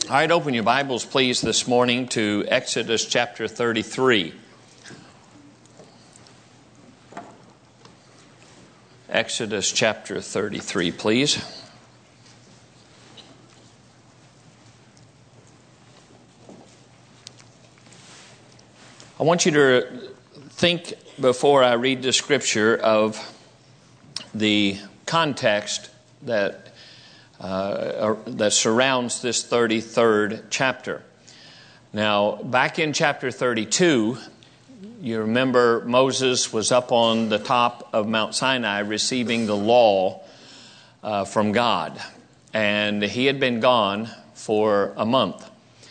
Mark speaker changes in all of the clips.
Speaker 1: All right, open your Bibles, please, this morning to Exodus chapter 33. Exodus chapter 33, please. I want you to think, before I read the scripture, of the context that surrounds this 33rd chapter. Now, back in chapter 32, you remember Moses was up on the top of Mount Sinai receiving the law from God. And he had been gone for a month.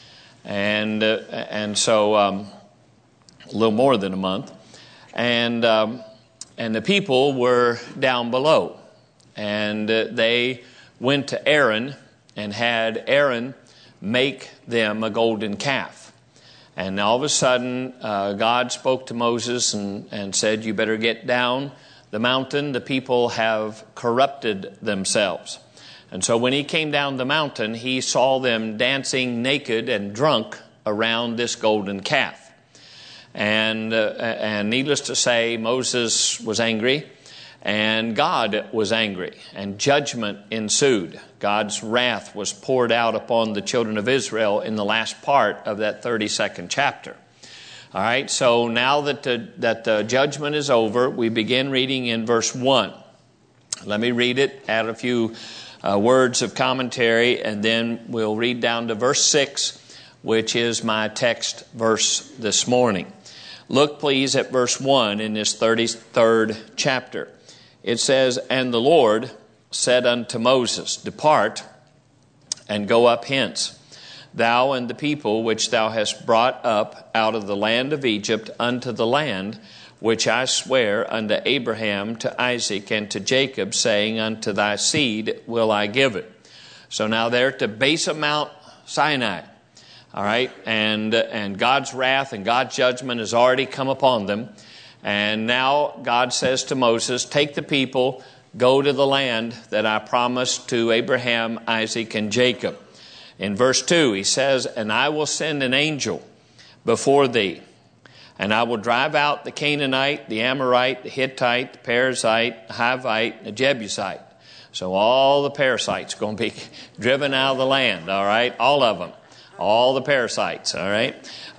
Speaker 1: And so a little more than a month. And the people were down below. And they went to Aaron and had Aaron make them a golden calf. And all of a sudden, God spoke to Moses and said, "You better get down the mountain. The people have corrupted themselves." And so when he came down the mountain, he saw them dancing naked and drunk around this golden calf. And needless to say, Moses was angry. And God was angry, and judgment ensued. God's wrath was poured out upon the children of Israel in the last part of that 32nd chapter. All right, so now that the judgment is over, we begin reading in verse 1. Let me read it, add a few words of commentary, and then we'll read down to verse 6, which is my text verse this morning. Look, please, at verse 1 in this 33rd chapter. It says, "And the Lord said unto Moses, Depart, and go up hence, thou and the people which thou hast brought up out of the land of Egypt unto the land which I swear unto Abraham, to Isaac, and to Jacob, saying, Unto thy seed will I give it." So now they're at the base of Mount Sinai. All right, and God's wrath and God's judgment has already come upon them. And now God says to Moses, "Take the people, go to the land that I promised to Abraham, Isaac, and Jacob." In verse 2, he says, "And I will send an angel before thee, and I will drive out the Canaanite, the Amorite, the Hittite, the Perizzite, the Hivite, the Jebusite." So all the parasites are going to be driven out of the land, all right? All of them. All the parasites, all right?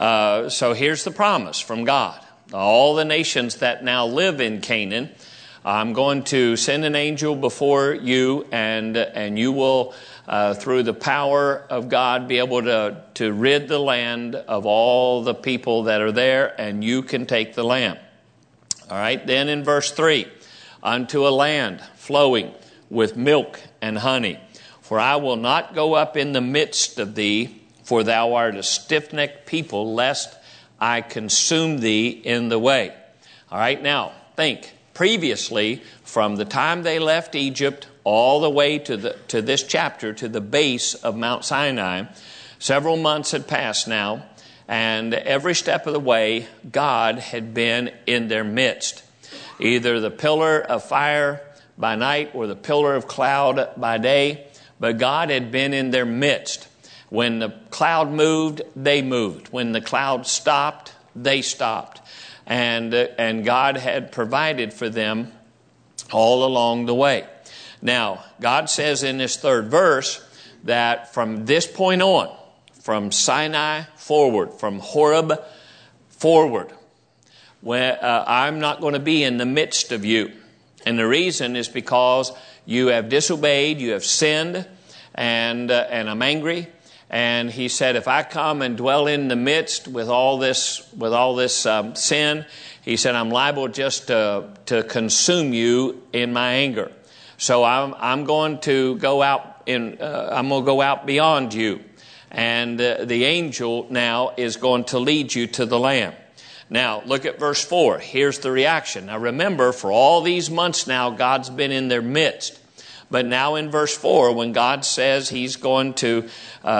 Speaker 1: So here's the promise from God. All the nations that now live in Canaan, I'm going to send an angel before you, and you will, through the power of God, be able to rid the land of all the people that are there, and you can take the land. All right, then in verse 3, "Unto a land flowing with milk and honey. For I will not go up in the midst of thee, for thou art a stiff-necked people, lest I consume thee in the way." All right, now think. Previously, from the time they left Egypt all the way to this chapter, to the base of Mount Sinai, several months had passed now, and every step of the way, God had been in their midst. Either the pillar of fire by night or the pillar of cloud by day, but God had been in their midst. When the cloud moved, they moved. When the cloud stopped, they stopped. And God had provided for them all along the way. Now, God says in this third verse that from this point on, from Sinai forward, from Horeb forward, I'm not going to be in the midst of you. And the reason is because you have disobeyed, you have sinned, and I'm angry. And he said, if I come and dwell in the midst with all this sin, he said, I'm liable just to consume you in my anger. So I'm going to go out beyond you, and the angel now is going to lead you to the land. Now look at verse 4. Here's the reaction. Now remember, for all these months now, God's been in their midst. But now in verse 4, when God says he's going to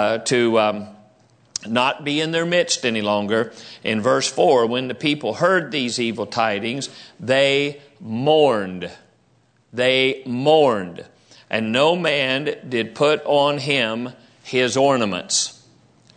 Speaker 1: not be in their midst any longer, in verse 4, when the people heard these evil tidings, they mourned. They mourned. And no man did put on him his ornaments.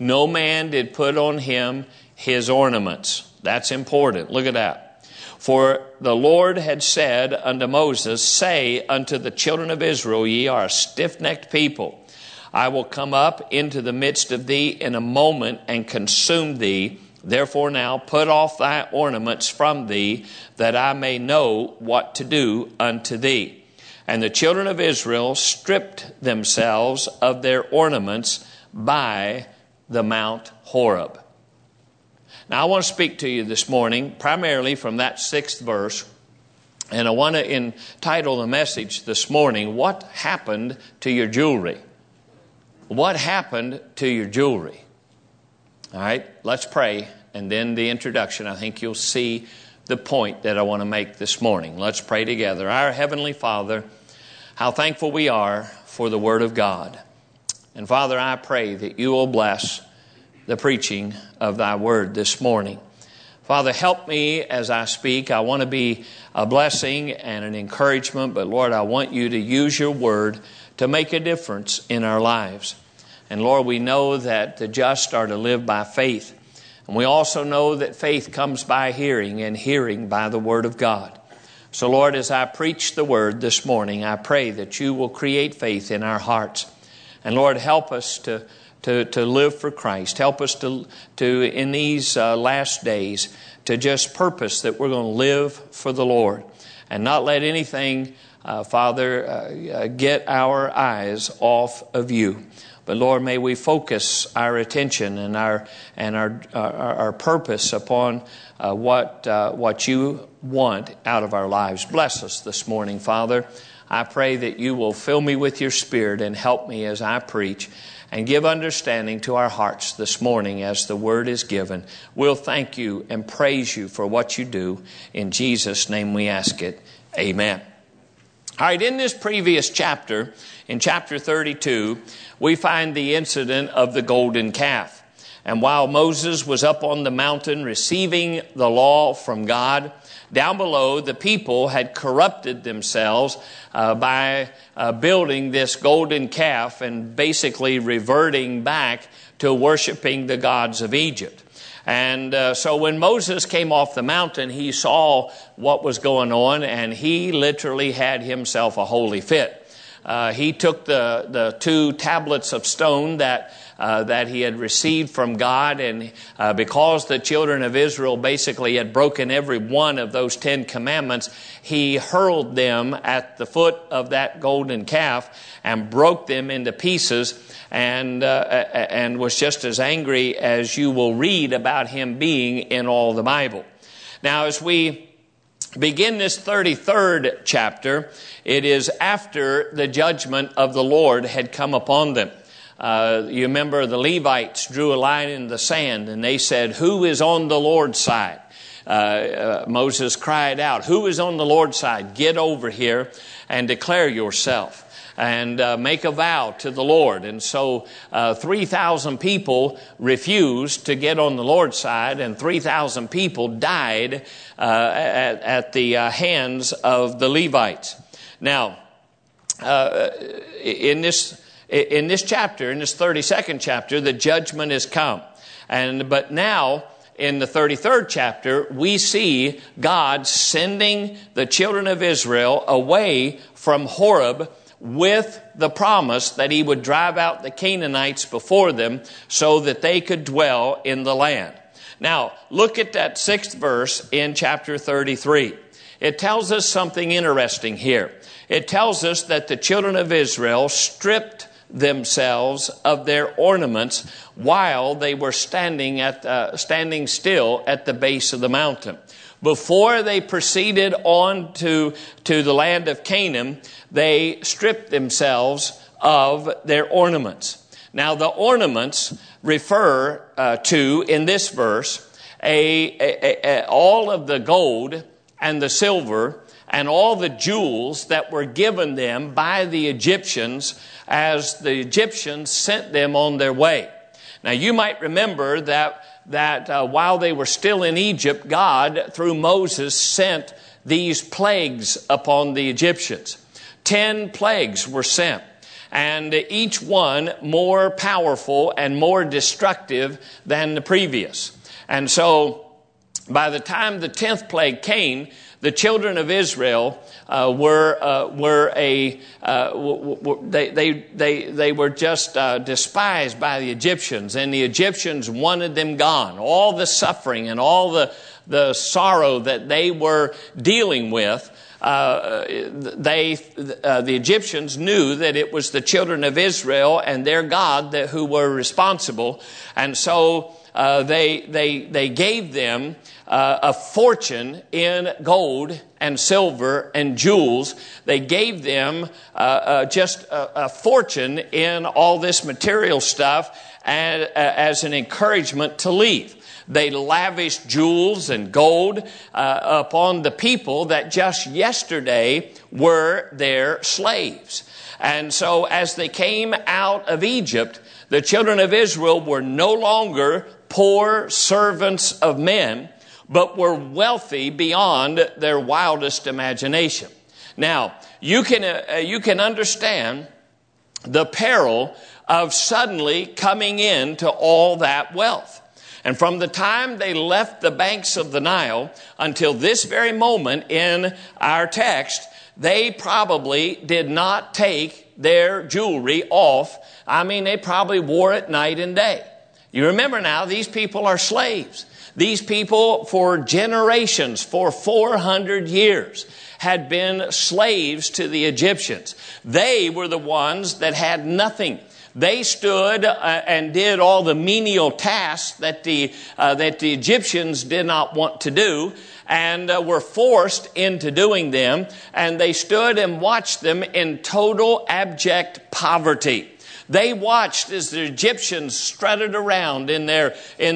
Speaker 1: No man did put on him his ornaments. That's important. Look at that. For the Lord had said unto Moses, say unto the children of Israel, ye are a stiff-necked people. I will come up into the midst of thee in a moment and consume thee. Therefore now put off thy ornaments from thee, that I may know what to do unto thee. And the children of Israel stripped themselves of their ornaments by the Mount Horeb. Now I want to speak to you this morning primarily from that 6th verse. And I want to entitle the message this morning, What Happened to Your Jewelry? What happened to your jewelry? All right, let's pray. And then the introduction, I think you'll see the point that I want to make this morning. Let's pray together. Our Heavenly Father, how thankful we are for the Word of God. And Father, I pray that you will bless the preaching of thy Word this morning. Father, help me as I speak. I want to be a blessing and an encouragement, but Lord, I want you to use your Word to make a difference in our lives. And Lord, we know that the just are to live by faith. And we also know that faith comes by hearing, and hearing by the Word of God. So Lord, as I preach the Word this morning, I pray that you will create faith in our hearts. And Lord, help us to live for Christ. Help us to in these last days, to just purpose that we're going to live for the Lord. And not let anything, Father, get our eyes off of you. But Lord, may we focus our attention and our purpose upon what you want out of our lives. Bless us this morning, Father. I pray that you will fill me with your Spirit and help me as I preach, and give understanding to our hearts this morning as the word is given. We'll thank you and praise you for what you do. In Jesus' name we ask it. Amen. All right, in this previous chapter, in chapter 32, we find the incident of the golden calf. And while Moses was up on the mountain receiving the law from God, down below the people had corrupted themselves by building this golden calf and basically reverting back to worshiping the gods of Egypt. And so when Moses came off the mountain, he saw what was going on, and he literally had himself a holy fit. He took the 2 tablets of stone that he had received from God, and because the children of Israel basically had broken every one of those 10 commandments, he hurled them at the foot of that golden calf and broke them into pieces, and was just as angry as you will read about him being in all the Bible. Now, as we begin this 33rd chapter, it is after the judgment of the Lord had come upon them. You remember the Levites drew a line in the sand, and they said, who is on the Lord's side? Moses cried out, who is on the Lord's side? Get over here and declare yourself and make a vow to the Lord. And so 3,000 people refused to get on the Lord's side, and 3,000 people died at the hands of the Levites. Now, in this chapter, in this 32nd chapter, the judgment has come. But now, in the 33rd chapter, we see God sending the children of Israel away from Horeb with the promise that he would drive out the Canaanites before them so that they could dwell in the land. Now, look at that 6th verse in chapter 33. It tells us something interesting here. It tells us that the children of Israel stripped themselves of their ornaments while they were standing still at the base of the mountain. Before they proceeded on to the land of Canaan, they stripped themselves of their ornaments. Now, the ornaments refer to, in this verse, all of the gold and the silver and all the jewels that were given them by the Egyptians as the Egyptians sent them on their way. Now, you might remember that while they were still in Egypt, God, through Moses, sent these plagues upon the Egyptians. 10 plagues were sent. and each one more powerful and more destructive than the previous. And so by the time the 10th plague came, the children of Israel they were just despised by the Egyptians, and the Egyptians wanted them gone. All the suffering and all the sorrow that they were dealing with, the Egyptians knew that it was the children of Israel and their God who were responsible, and so they gave them a fortune in gold and silver and jewels. They gave them just a fortune in all this material stuff as an encouragement to leave. They lavished jewels and gold upon the people that just yesterday were their slaves. And so as they came out of Egypt, the children of Israel were no longer poor servants of men, but were wealthy beyond their wildest imagination. Now, you can understand the peril of suddenly coming into all that wealth. And from the time they left the banks of the Nile until this very moment in our text, they probably did not take their jewelry off. I mean, they probably wore it night and day. You remember now, these people are slaves. These people for generations, for 400 years, had been slaves to the Egyptians. They were the ones that had nothing. They stood and did all the menial tasks that the Egyptians did not want to do, and were forced into doing them. And they stood and watched them in total abject poverty. They watched as the Egyptians strutted around in their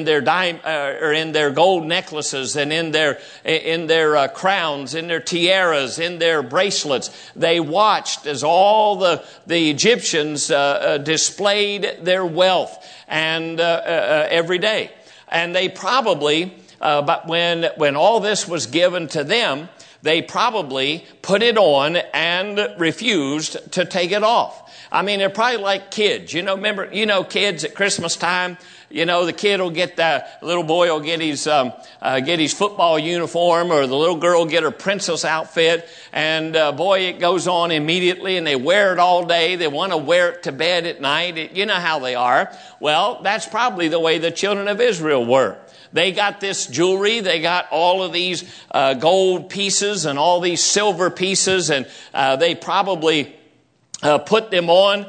Speaker 1: gold necklaces and in their crowns, in their tiaras, in their bracelets. They watched as all the Egyptians displayed their wealth and every day. And they probably, but when all this was given to them, they probably put it on and refused to take it off. I mean, they're probably like kids. Remember, kids at Christmas time, the kid will get the little boy will get his football uniform, or the little girl will get her princess outfit. And boy, it goes on immediately, and they wear it all day. They want to wear it to bed at night. You know how they are. Well, that's probably the way the children of Israel were. They got this jewelry. They got all of these gold pieces and all these silver pieces, and they probably put them on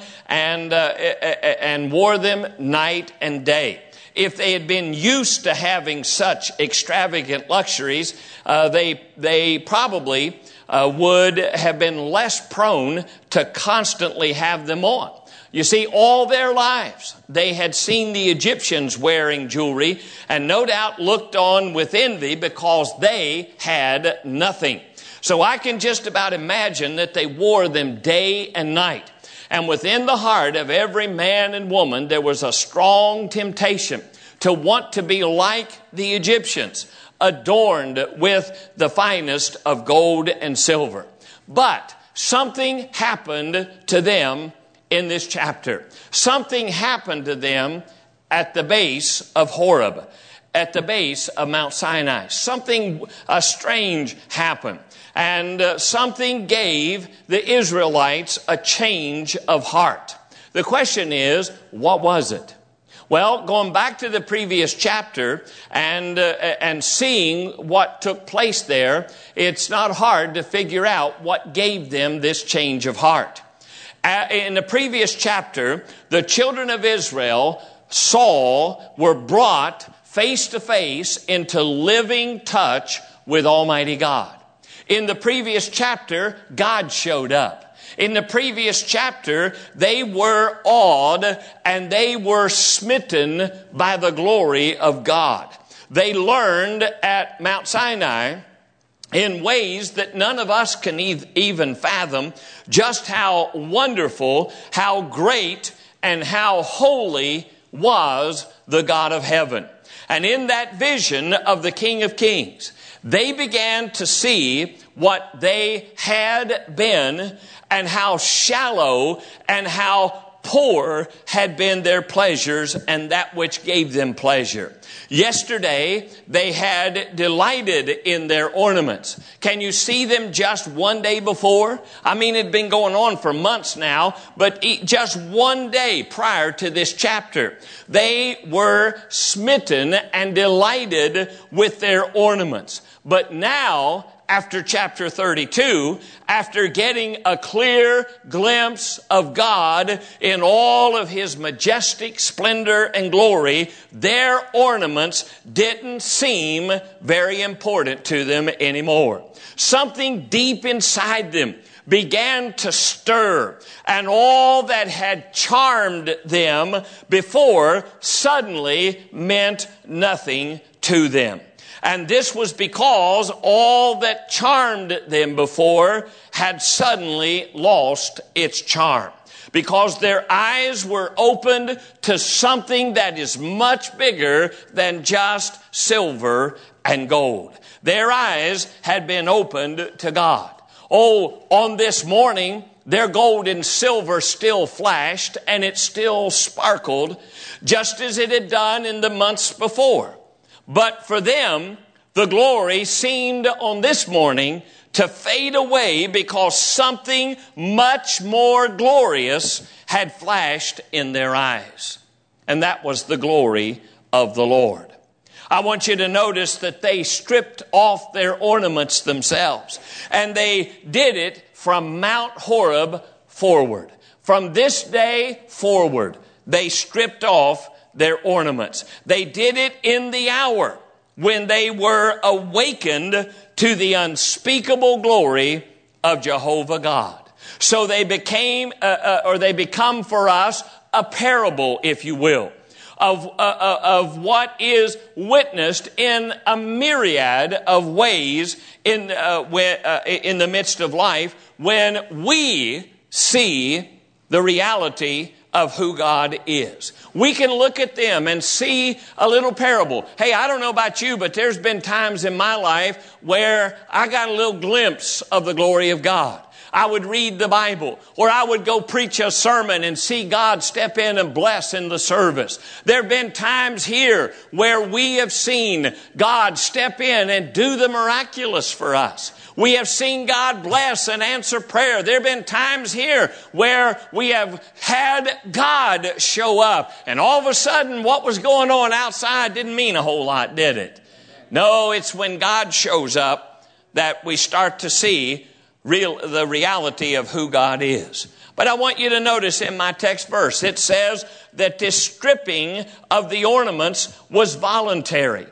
Speaker 1: and wore them night and day. If they had been used to having such extravagant luxuries, they probably would have been less prone to constantly have them on. You see, all their lives, they had seen the Egyptians wearing jewelry, and no doubt looked on with envy because they had nothing. So I can just about imagine that they wore them day and night. And within the heart of every man and woman, there was a strong temptation to want to be like the Egyptians, adorned with the finest of gold and silver. But something happened to them in this chapter. Something happened to them at the base of Horeb, at the base of Mount Sinai. Something strange happened. And something gave the Israelites a change of heart. The question is, what was it? Well, going back to the previous chapter and seeing what took place there, it's not hard to figure out what gave them this change of heart. In the previous chapter, the children of Israel were brought face to face into living touch with Almighty God. In the previous chapter, God showed up. In the previous chapter, they were awed and they were smitten by the glory of God. They learned at Mount Sinai in ways that none of us can even fathom just how wonderful, how great, and how holy was the God of heaven. And in that vision of the King of Kings, they began to see what they had been and how shallow and how poor had been their pleasures and that which gave them pleasure. Yesterday, they had delighted in their ornaments. Can you see them just one day before? I mean, it had been going on for months now, but just one day prior to this chapter, they were smitten and delighted with their ornaments. But now, after chapter 32, after getting a clear glimpse of God in all of His majestic splendor and glory, their ornaments didn't seem very important to them anymore. Something deep inside them began to stir, and all that had charmed them before suddenly meant nothing to them. And this was because all that charmed them before had suddenly lost its charm. Because their eyes were opened to something that is much bigger than just silver and gold. Their eyes had been opened to God. Oh, on this morning, their gold and silver still flashed and it still sparkled, just as it had done in the months before. But for them, the glory seemed on this morning to fade away because something much more glorious had flashed in their eyes. And that was the glory of the Lord. I want you to notice that they stripped off their ornaments themselves. And they did it from Mount Horeb forward. From this day forward, they stripped off their ornaments. They did it in the hour when they were awakened to the unspeakable glory of Jehovah God. So they become for us a parable, if you will, of what is witnessed in a myriad of ways in the midst of life when we see the reality of who God is. We can look at them and see a little parable. Hey, I don't know about you, but there's been times in my life where I got a little glimpse of the glory of God. I would read the Bible, or I would go preach a sermon and see God step in and bless in the service. There have been times here where we have seen God step in and do the miraculous for us. We have seen God bless and answer prayer. There have been times here where we have had God show up, and all of a sudden what was going on outside didn't mean a whole lot, did it? No, it's when God shows up that we start to see the reality of who God is. But I want you to notice in my text verse, it says that this stripping of the ornaments was voluntary.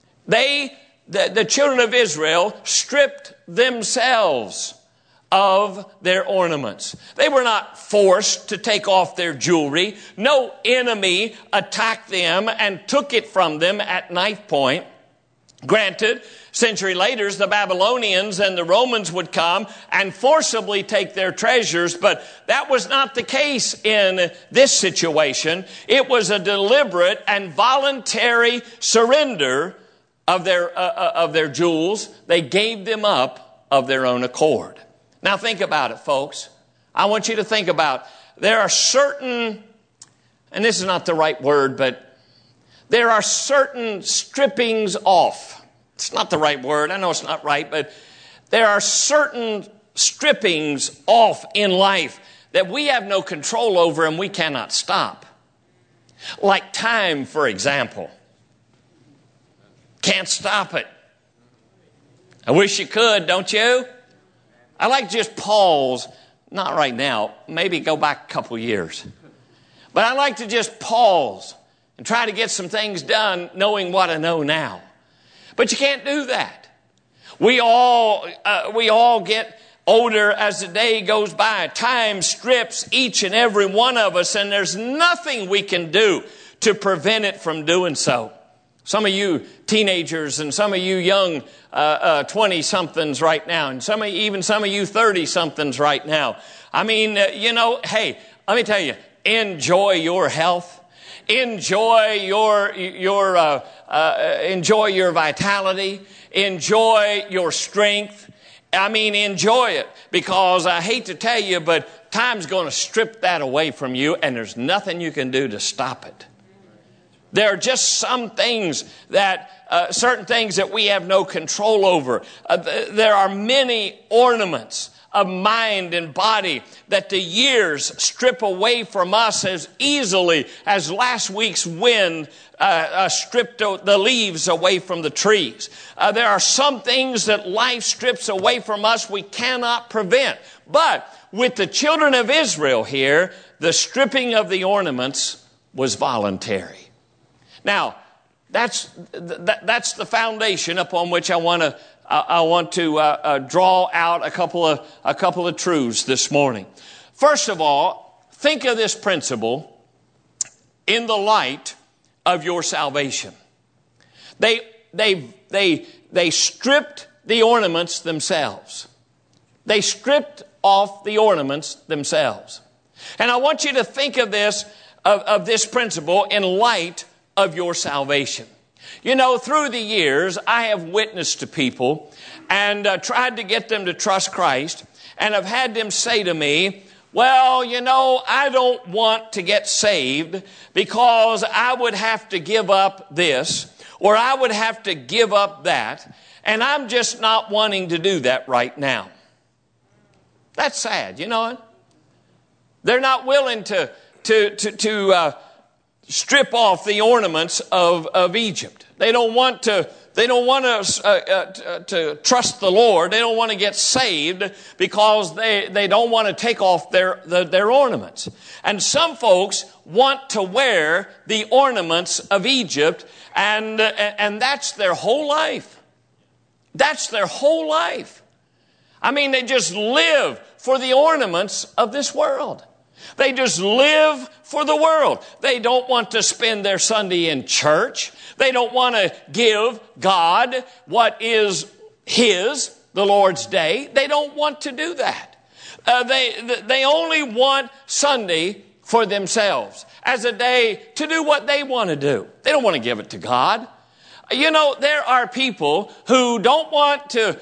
Speaker 1: The children of Israel stripped themselves of their ornaments. They were not forced to take off their jewelry. No enemy attacked them and took it from them at knife point. Granted, a century later, the Babylonians and the Romans would come and forcibly take their treasures, but that was not the case in this situation. It was a deliberate and voluntary surrender of their jewels. They gave them up of their own accord. Now think about it, folks. I want you to think about, there are certain, and this is not the right word, but there are certain strippings off. It's not the right word. I know it's not right, but there are certain strippings off in life that we have no control over and we cannot stop. Like time, for example. Can't stop it. I wish you could, don't you? I like to just pause, not right now, maybe go back a couple years. But I like to just pause and try to get some things done knowing what I know now. But you can't do that. We all get older as the day goes by. Time strips each and every one of us, and there's nothing we can do to prevent it from doing so. Some of you teenagers and some of you young 20-somethings right now, and some of you 30-somethings right now. I mean, hey, let me tell you, enjoy your health. enjoy your vitality, enjoy your strength. I mean, enjoy it, because I hate to tell you, but time's going to strip that away from you, and there's nothing you can do to stop it. There are just some things that, certain things that we have no control over. There are many ornaments of mind and body that the years strip away from us as easily as last week's wind stripped the leaves away from the trees. There are some things that life strips away from us we cannot prevent. But with the children of Israel here, the stripping of the ornaments was voluntary. Now, that's the foundation upon which I want to draw out a couple of truths this morning. First of all, think of this principle in the light of your salvation. They stripped the ornaments themselves. They stripped off the ornaments themselves. And I want you to think of this principle in light of your salvation. You know, through the years, I have witnessed to people and tried to get them to trust Christ, and I've had them say to me, well, you know, I don't want to get saved because I would have to give up this, or I would have to give up that, and I'm just not wanting to do that right now. That's sad, you know it? They're not willing to strip off the ornaments of Egypt. They don't want to trust the Lord. They don't want to get saved because they don't want to take off their ornaments. And some folks want to wear the ornaments of Egypt, and that's their whole life. That's their whole life. I mean, they just live for the ornaments of this world. They just live for the world. They don't want to spend their Sunday in church. They don't want to give God what is His, the Lord's day. They don't want to do that. They only want Sunday for themselves as a day to do what they want to do. They don't want to give it to God. You know, there are people who don't want to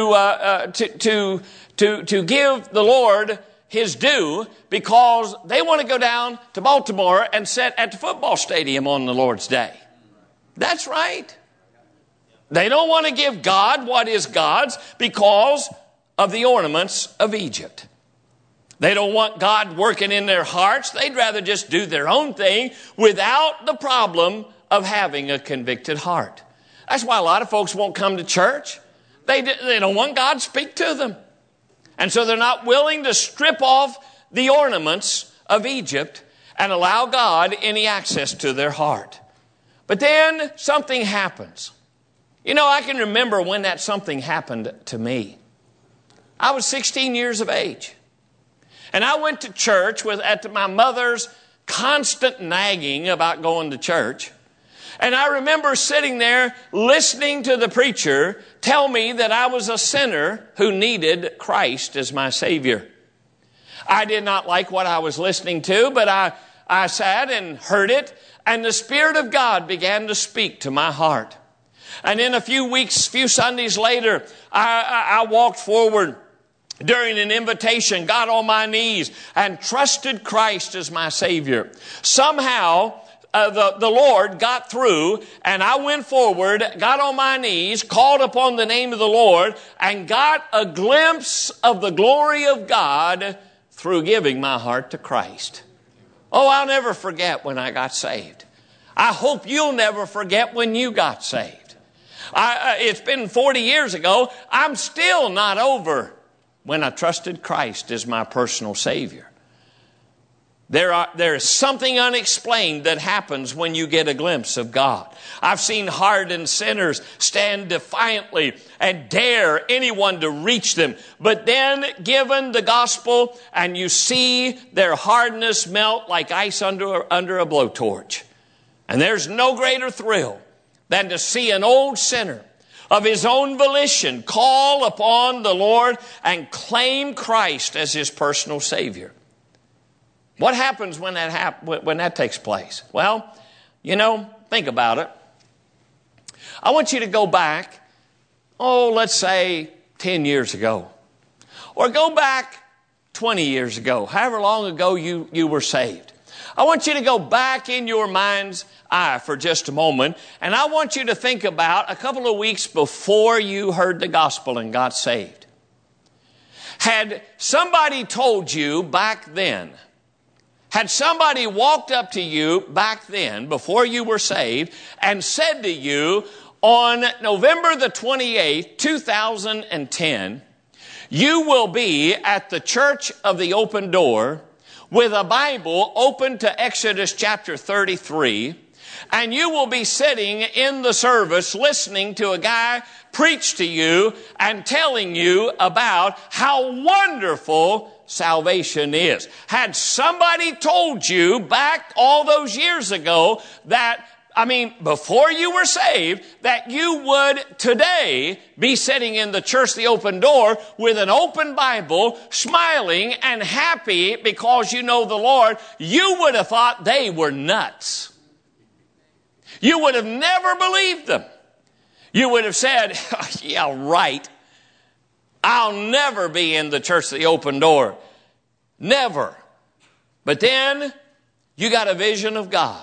Speaker 1: give the Lord His due because they want to go down to Baltimore and sit at the football stadium on the Lord's day. That's right. They don't want to give God what is God's because of the ornaments of Egypt. They don't want God working in their hearts. They'd rather just do their own thing without the problem of having a convicted heart. That's why a lot of folks won't come to church. They don't want God to speak to them. And so they're not willing to strip off the ornaments of Egypt and allow God any access to their heart. But then something happens. You know, I can remember when that something happened to me. I was 16 years of age. And I went to church at my mother's constant nagging about going to church. And I remember sitting there listening to the preacher tell me that I was a sinner who needed Christ as my Savior. I did not like what I was listening to, but I sat and heard it, and the Spirit of God began to speak to my heart. And in a few Sundays later, I walked forward during an invitation, got on my knees, and trusted Christ as my Savior. Somehow, the Lord got through, and I went forward, got on my knees, called upon the name of the Lord, and got a glimpse of the glory of God through giving my heart to Christ. Oh, I'll never forget when I got saved. I hope you'll never forget when you got saved. It's been 40 years ago. I'm still not over when I trusted Christ as my personal Savior. There is something unexplained that happens when you get a glimpse of God. I've seen hardened sinners stand defiantly and dare anyone to reach them. But then given the gospel and you see their hardness melt like ice under a blowtorch. And there's no greater thrill than to see an old sinner of his own volition call upon the Lord and claim Christ as his personal Savior. What happens when that takes place? Well, think about it. I want you to go back, let's say 10 years ago. Or go back 20 years ago, however long ago you were saved. I want you to go back in your mind's eye for just a moment, and I want you to think about a couple of weeks before you heard the gospel and got saved. Had somebody told you back then, had somebody walked up to you back then before you were saved and said to you on November the 28th, 2010, you will be at the Church of the Open Door with a Bible open to Exodus chapter 33, and you will be sitting in the service listening to a guy preach to you and telling you about how wonderful salvation is. Had somebody told you back all those years ago before you were saved, that you would today be sitting in the Church, the Open Door, with an open Bible, smiling and happy because you know the Lord, you would have thought they were nuts. You would have never believed them. You would have said, yeah, right. I'll never be in the Church, the Open Door. Never. But then you got a vision of God.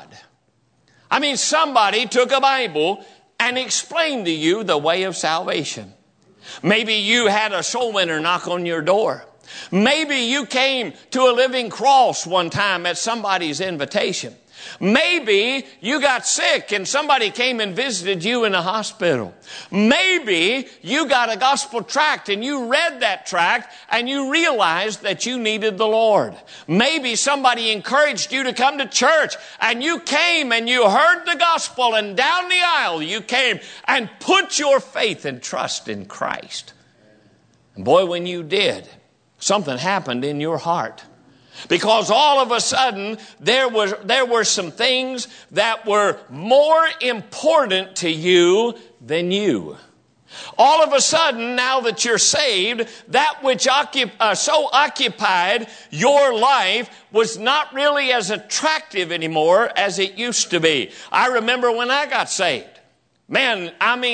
Speaker 1: Somebody took a Bible and explained to you the way of salvation. Maybe you had a soul winner knock on your door. Maybe you came to a living cross one time at somebody's invitation. Maybe you got sick and somebody came and visited you in a hospital. Maybe you got a gospel tract and you read that tract and you realized that you needed the Lord. Maybe somebody encouraged you to come to church and you came and you heard the gospel and down the aisle you came and put your faith and trust in Christ. And boy, when you did, something happened in your heart. Because all of a sudden, there were some things that were more important to you than you. All of a sudden, now that you're saved, that which so occupied your life was not really as attractive anymore as it used to be. I remember when I got saved. Man,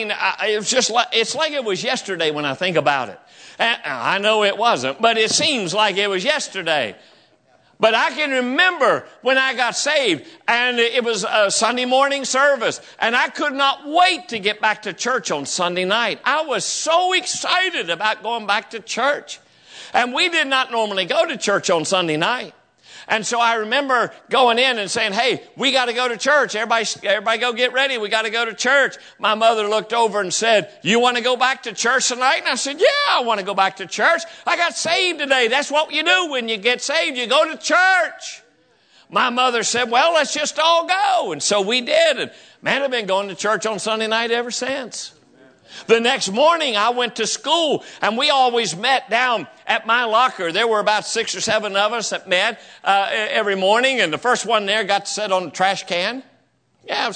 Speaker 1: it's like it was yesterday when I think about it. I know it wasn't, but it seems like it was yesterday. But I can remember when I got saved, and it was a Sunday morning service, and I could not wait to get back to church on Sunday night. I was so excited about going back to church. And we did not normally go to church on Sunday night. And so I remember going in and saying, hey, we got to go to church. Everybody go get ready. We got to go to church. My mother looked over and said, you want to go back to church tonight? And I said, yeah, I want to go back to church. I got saved today. That's what you do when you get saved. You go to church. My mother said, well, let's just all go. And so we did. And man, I've been going to church on Sunday night ever since. The next morning, I went to school, and we always met down at my locker. There were about 6 or 7 of us that met every morning, and the first one there got to sit on the trash can. That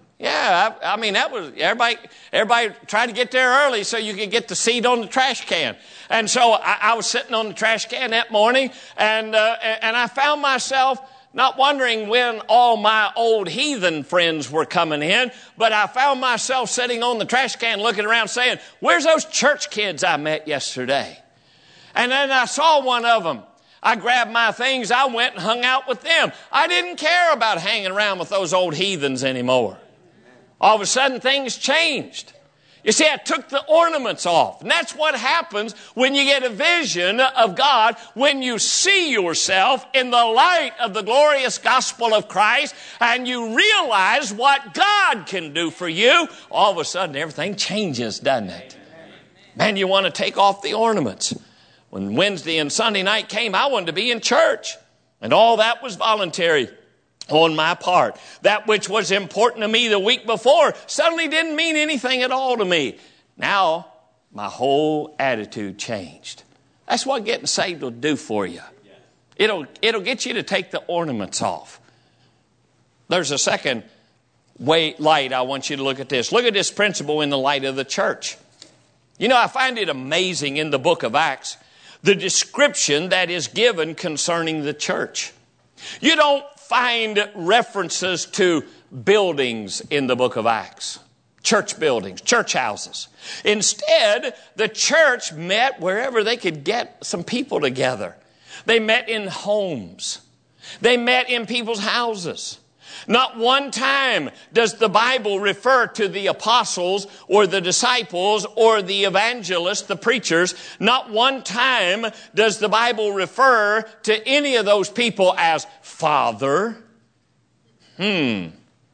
Speaker 1: was everybody tried to get there early so you could get the seat on the trash can. And so I was sitting on the trash can that morning, and I found myself not wondering when all my old heathen friends were coming in, but I found myself sitting on the trash can looking around saying, where's those church kids I met yesterday? And then I saw one of them. I grabbed my things. I went and hung out with them. I didn't care about hanging around with those old heathens anymore. All of a sudden, things changed. You see, I took the ornaments off. And that's what happens when you get a vision of God, when you see yourself in the light of the glorious gospel of Christ, and you realize what God can do for you. All of a sudden, everything changes, doesn't it? Man, you want to take off the ornaments. When Wednesday and Sunday night came, I wanted to be in church. And all that was voluntary on my part. That which was important to me the week before suddenly didn't mean anything at all to me. Now, my whole attitude changed. That's what getting saved will do for you. It'll get you to take the ornaments off. There's a second light I want you to look at this. Look at this principle in the light of the church. You know, I find it amazing in the book of Acts, the description that is given concerning the church. You don't find references to buildings in the book of Acts. Church buildings, church houses. Instead, the church met wherever they could get some people together. They met in homes. They met in people's houses. Not one time does the Bible refer to the apostles or the disciples or the evangelists, the preachers. Not one time does the Bible refer to any of those people as Father. Read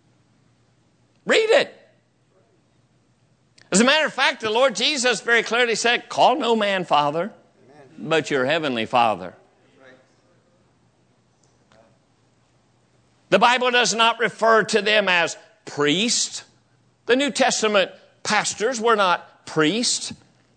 Speaker 1: it. As a matter of fact, the Lord Jesus very clearly said, call no man Father, but your heavenly Father. The Bible does not refer to them as priests. The New Testament pastors were not priests.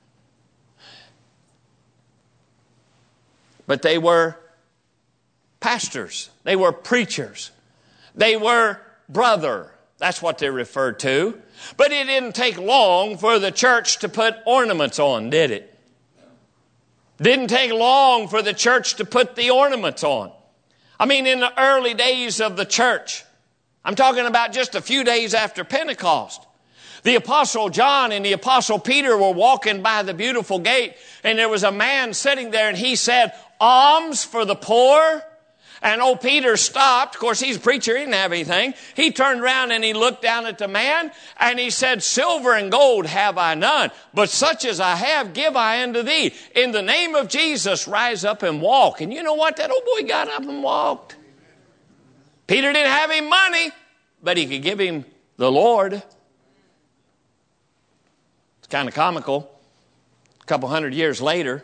Speaker 1: But they were pastors. They were preachers. They were brother. That's what they're referred to. But it didn't take long for the church to put ornaments on, did it? Didn't take long for the church to put the ornaments on. I mean, in the early days of the church, I'm talking about just a few days after Pentecost, the Apostle John and the Apostle Peter were walking by the beautiful gate, and there was a man sitting there, and he said, alms for the poor. And old Peter stopped. Of course, he's a preacher. He didn't have anything. He turned around and he looked down at the man and he said, silver and gold have I none, but such as I have give I unto thee. In the name of Jesus, rise up and walk. And you know what? That old boy got up and walked. Peter didn't have any money, but he could give him the Lord. It's kind of comical. A couple hundred years later,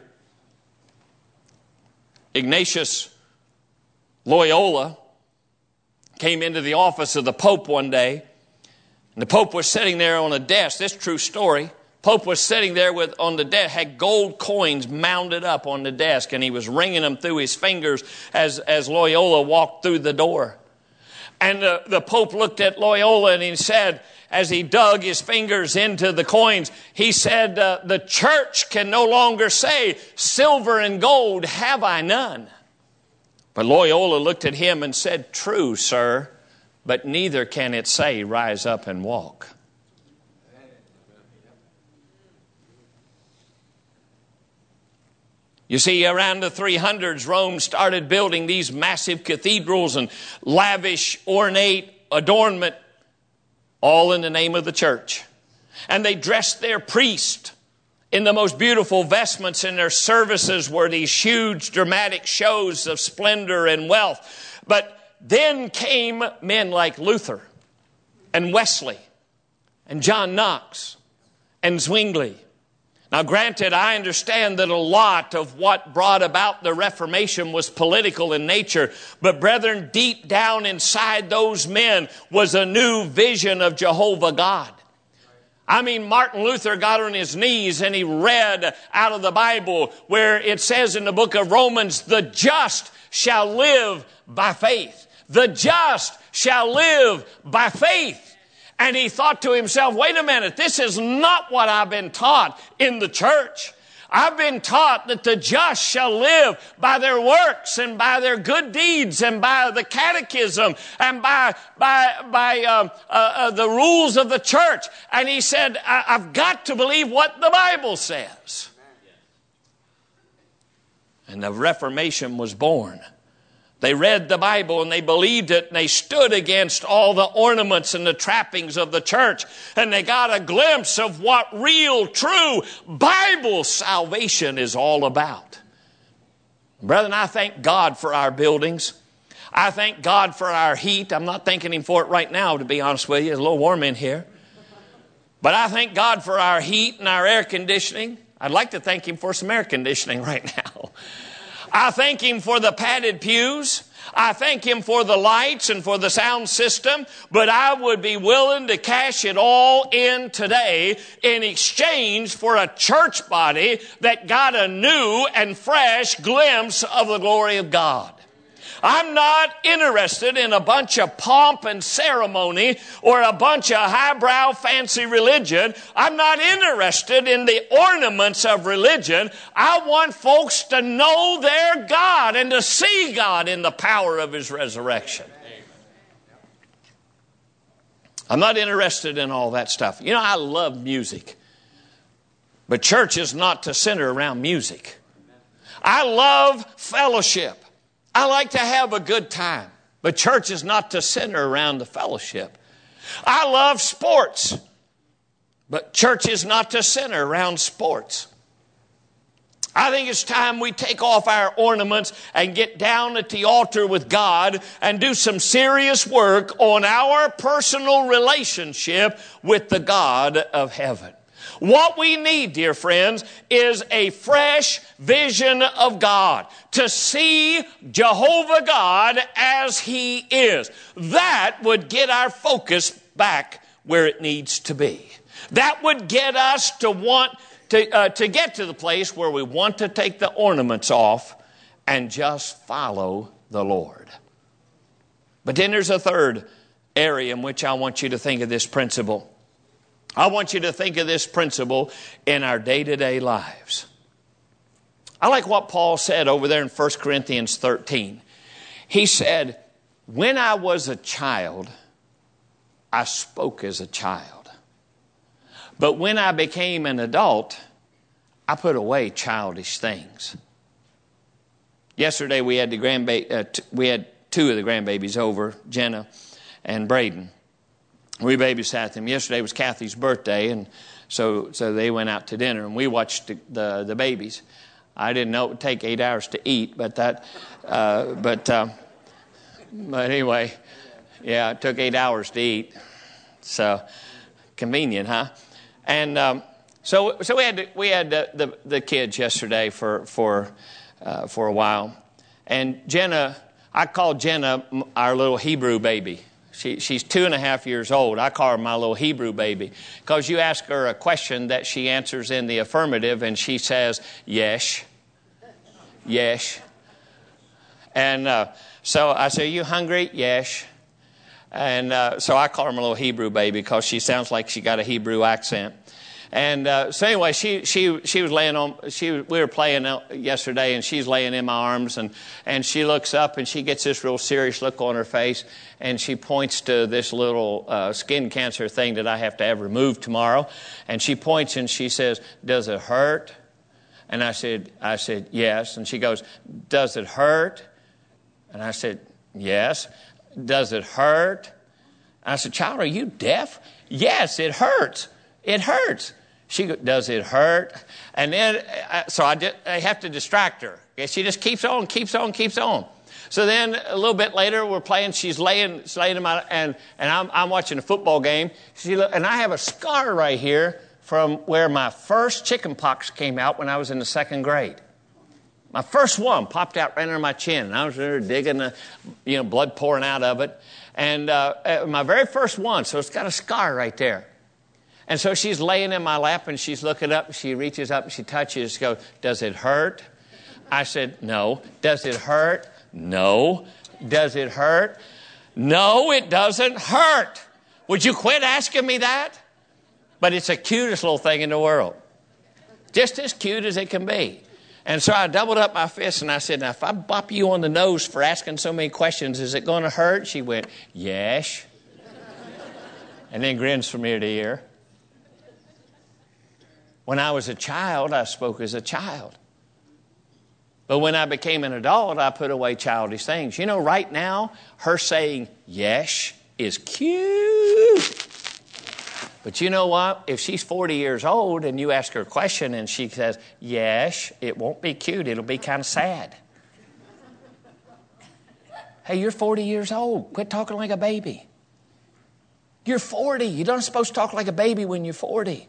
Speaker 1: Ignatius Loyola came into the office of the Pope one day, and the Pope was sitting there on a desk. This is a true story. Pope was sitting there on the desk, had gold coins mounted up on the desk, and he was ringing them through his fingers as Loyola walked through the door. And the Pope looked at Loyola and he said, as he dug his fingers into the coins, he said, the church can no longer say, silver and gold have I none. But Loyola looked at him and said, true, sir, but neither can it say, rise up and walk. You see, around the 300s, Rome started building these massive cathedrals and lavish, ornate adornment, all in the name of the church. And they dressed their priest in the most beautiful vestments, and their services were these huge dramatic shows of splendor and wealth. But then came men like Luther and Wesley and John Knox and Zwingli. Now granted, I understand that a lot of what brought about the Reformation was political in nature, but brethren, deep down inside those men was a new vision of Jehovah God. I mean, Martin Luther got on his knees and he read out of the Bible where it says in the book of Romans, the just shall live by faith. The just shall live by faith. And he thought to himself, wait a minute, this is not what I've been taught in the church. I've been taught that the just shall live by their works and by their good deeds and by the catechism and by the rules of the church. And he said, I've got to believe what the Bible says. And the Reformation was born. They read the Bible and they believed it, and they stood against all the ornaments and the trappings of the church, and they got a glimpse of what real, true Bible salvation is all about. Brethren, I thank God for our buildings. I thank God for our heat. I'm not thanking Him for it right now, to be honest with you. It's a little warm in here. But I thank God for our heat and our air conditioning. I'd like to thank Him for some air conditioning right now. I thank Him for the padded pews. I thank Him for the lights and for the sound system. But I would be willing to cash it all in today in exchange for a church body that got a new and fresh glimpse of the glory of God. I'm not interested in a bunch of pomp and ceremony or a bunch of highbrow fancy religion. I'm not interested in the ornaments of religion. I want folks to know their God and to see God in the power of His resurrection. I'm not interested in all that stuff. You know, I love music. But church is not to center around music. I love fellowship. I like to have a good time. But church is not to center around the fellowship. I love sports. But church is not to center around sports. I think it's time we take off our ornaments and get down at the altar with God and do some serious work on our personal relationship with the God of heaven. What we need, dear friends, is a fresh vision of God, to see Jehovah God as He is. That would get our focus back where it needs to be. That would get us to want to get to the place where we want to take the ornaments off and just follow the Lord. But then there's a third area in which I want you to think of this principle. I want you to think of this principle in our day-to-day lives. I like what Paul said over there in 1 Corinthians 13. He said, when I was a child, I spoke as a child. But when I became an adult, I put away childish things. Yesterday we had we had two of the grandbabies over, Jenna and Braden. We babysat them. Yesterday was Kathy's birthday, and so they went out to dinner, and we watched the babies. I didn't know it would take 8 hours to eat, but anyway, yeah, it took 8 hours to eat. So convenient, huh? And so we had the kids yesterday for a while, and Jenna, I called Jenna our little Hebrew baby. She's 2.5 years old. I call her my little Hebrew baby because you ask her a question that she answers in the affirmative, and she says yes, yes. And so I say, "You hungry?" Yes. And so I call her my little Hebrew baby because she sounds like she got a Hebrew accent. And so anyway, she was laying on. We were playing yesterday, and she's laying in my arms, and she looks up, and she gets this real serious look on her face, and she points to this little skin cancer thing that I have to have removed tomorrow, and she points and she says, "Does it hurt?" And I said yes, and she goes, "Does it hurt?" And I said yes. "Does it hurt?" I said, "Child, are you deaf?" "Yes, it hurts. It hurts." She goes, "Does it hurt?" And then, so I have to distract her. She just keeps on. So then a little bit later, we're playing. She's laying in my, and I'm watching a football game. And I have a scar right here from where my first chicken pox came out when I was in the 2nd grade. My first one popped out right under my chin, and I was there digging, blood pouring out of it. And my very first one, so it's got a scar right there. And so she's laying in my lap, and she's looking up. She reaches up, and she touches. She goes, "Does it hurt?" I said, "No." "Does it hurt?" "No." "Does it hurt?" "No, it doesn't hurt." Would you quit asking me that? But it's the cutest little thing in the world. Just as cute as it can be. And so I doubled up my fist, and I said, "Now, if I bop you on the nose for asking so many questions, is it going to hurt?" She went, "Yes." And then grins from ear to ear. When I was a child, I spoke as a child. But when I became an adult, I put away childish things. You know, right now, her saying yes is cute. But you know what? If she's 40 years old and you ask her a question and she says yes, it won't be cute. It'll be kind of sad. Hey, you're 40 years old. Quit talking like a baby. You're 40. You're not supposed to talk like a baby when you're 40.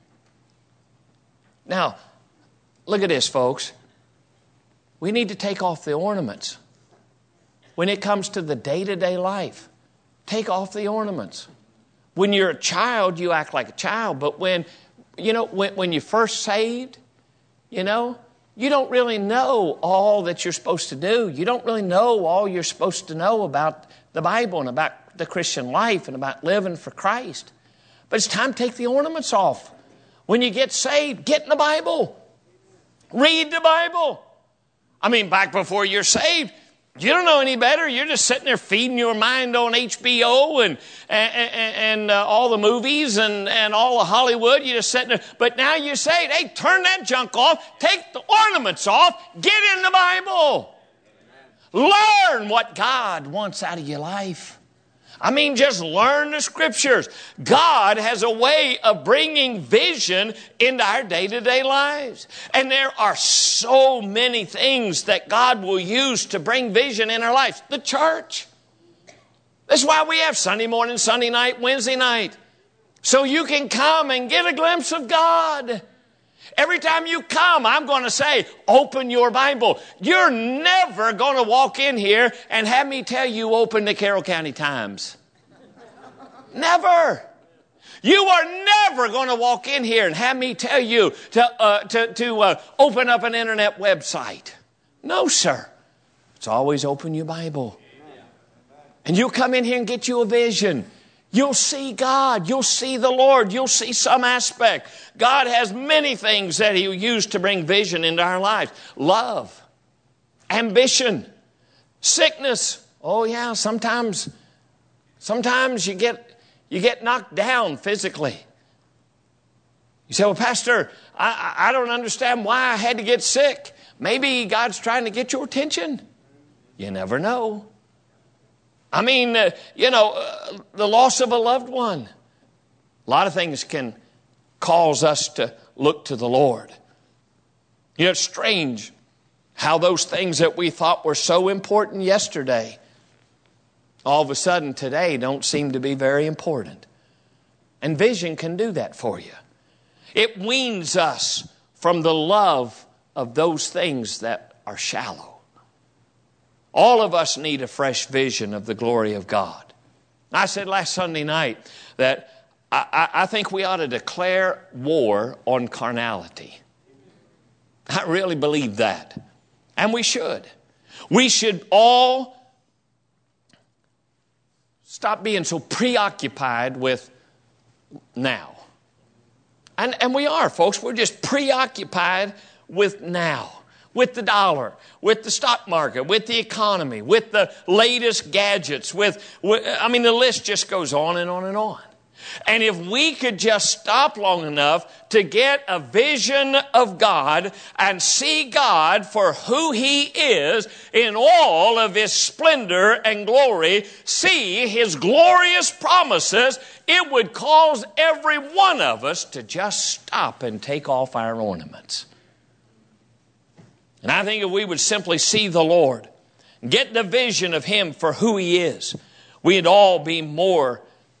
Speaker 1: Now, look at this, folks. We need to take off the ornaments. When it comes to the day-to-day life, take off the ornaments. When you're a child, you act like a child. But when you're first saved, you don't really know all that you're supposed to do. You don't really know all you're supposed to know about the Bible and about the Christian life and about living for Christ. But it's time to take the ornaments off. When you get saved, get in the Bible. Read the Bible. I mean, back before you're saved, you don't know any better. You're just sitting there feeding your mind on HBO and all the movies and all of Hollywood. You're just sitting there. But now you're saved. Hey, turn that junk off. Take the ornaments off. Get in the Bible. Learn what God wants out of your life. I mean, just learn the Scriptures. God has a way of bringing vision into our day-to-day lives. And there are so many things that God will use to bring vision in our lives. The church. That's why we have Sunday morning, Sunday night, Wednesday night. So you can come and get a glimpse of God. Every time you come, I'm going to say, open your Bible. You're never going to walk in here and have me tell you open the Carroll County Times. Never. You are never going to walk in here and have me tell you to open up an internet website. No, sir. It's always open your Bible. And you'll come in here and get you a vision. You'll see God. You'll see the Lord. You'll see some aspect. God has many things that He'll use to bring vision into our lives. Love, ambition, sickness. Oh yeah, sometimes you get knocked down physically. You say, well, Pastor, I don't understand why I had to get sick. Maybe God's trying to get your attention. You never know. I mean, the loss of a loved one. A lot of things can cause us to look to the Lord. You know, it's strange how those things that we thought were so important yesterday, all of a sudden today don't seem to be very important. And vision can do that for you. It weans us from the love of those things that are shallow. All of us need a fresh vision of the glory of God. I said last Sunday night that I think we ought to declare war on carnality. I really believe that. And we should. We should all stop being so preoccupied with now. And we are, folks. We're just preoccupied with now. With the dollar, with the stock market, with the economy, with the latest gadgets, the list just goes on and on and on. And if we could just stop long enough to get a vision of God and see God for who He is in all of His splendor and glory, see His glorious promises, it would cause every one of us to just stop and take off our ornaments. And I think if we would simply see the Lord, get the vision of Him for who He is, we'd all be more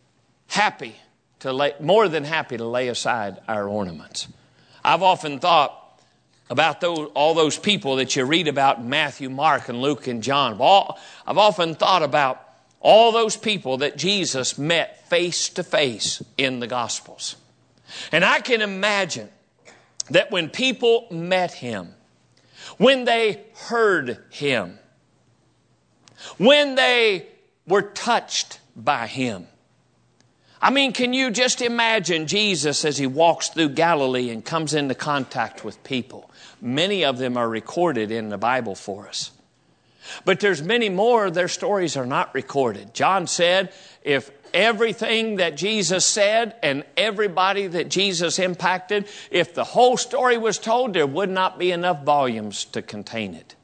Speaker 1: than happy to lay aside our ornaments. I've often thought about all those people that you read about in Matthew, Mark, and Luke, and John. I've often thought about all those people that Jesus met face to face in the Gospels. And I can imagine that when people met Him, when they heard Him, when they were touched by Him. I mean, can you just imagine Jesus as He walks through Galilee and comes into contact with people? Many of them are recorded in the Bible for us. But there's many more, their stories are not recorded. John said, if everything that Jesus said and everybody that Jesus impacted, if the whole story was told, there would not be enough volumes to contain it.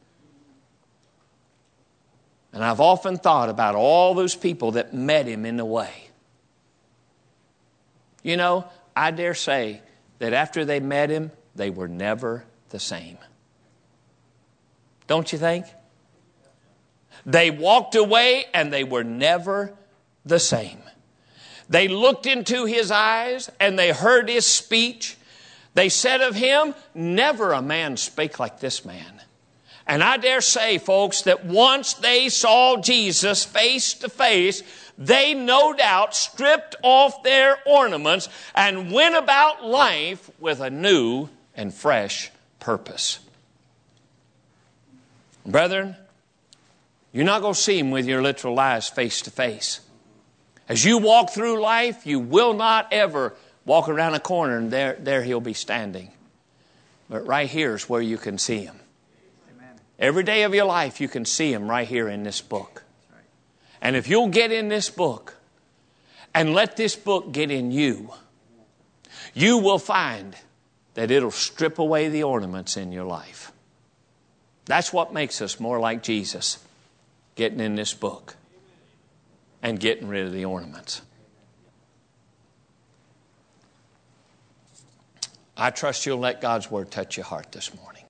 Speaker 1: And I've often thought about all those people that met Him in the way. You know, I dare say that after they met Him, they were never the same. Don't you think? They walked away and they were never the same. They looked into His eyes and they heard His speech. They said of Him, never a man spake like this man. And I dare say, folks, that once they saw Jesus face to face, they no doubt stripped off their ornaments and went about life with a new and fresh purpose. Brethren, you're not going to see Him with your literal eyes face to face. As you walk through life, you will not ever walk around a corner and there He'll be standing. But right here is where you can see Him. Amen. Every day of your life, you can see Him right here in this book. Right. And if you'll get in this book and let this book get in you, you will find that it'll strip away the ornaments in your life. That's what makes us more like Jesus, getting in this book and getting rid of the ornaments. I trust you'll let God's Word touch your heart this morning.